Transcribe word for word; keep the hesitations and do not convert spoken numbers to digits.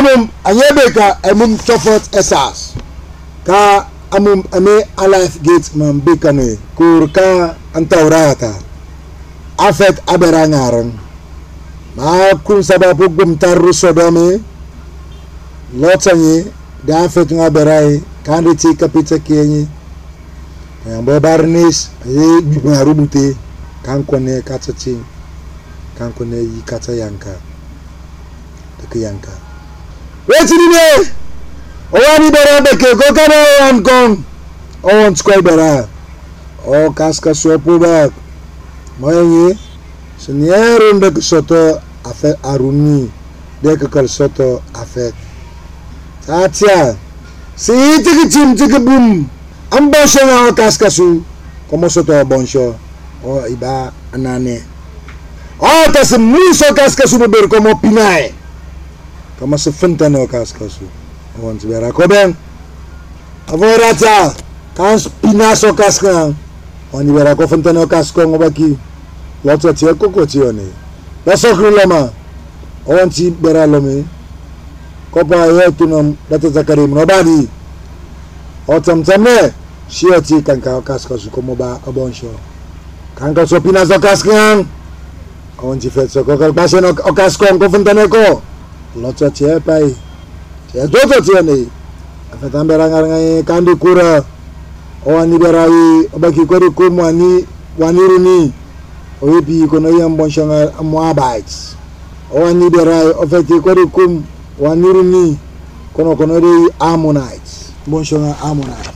amum anyebeka amum chofot esas ka amum ame alive gate man bekane kurka antaurata afet aberangaran ma kun sababu gum taru sodame lotanye da afet ngaberai kanditi kapita kenyi yambo barnis e bimarubute kankone katati kankone yikata yanka yanka wetini ne owani bera beke go kana wan kon on square bera o kaska sopo ba moyenye seniero ndek soto afe aruni dek kal soto afe tatia si tiki tim tiki bum ambosho na kaska su como soto bonsho o iba anane o tas muso kaska su ber como pinae kama se finta no kaskasu want bera koben avorata kan pinaso kaska oni bera ko finta no kasko ngobaki lotso tie koko tione baso krulama onti bera lomi kopa yetu no data zakarim no badi otam tamne shiati kanka kaskasu komo ba abonsho kanka so pinaso kaska onti fetso kokal baseno kasko ko finta no ko lotsa tie pai tie doto tie nei afetambera ngarngai kandi kura owani berai obaki kori kumwani waniruni oyipi kono yambon shanga moabites owani berai ofeti kori kum waniruni kono kono ri ammonites bon shanga ammonite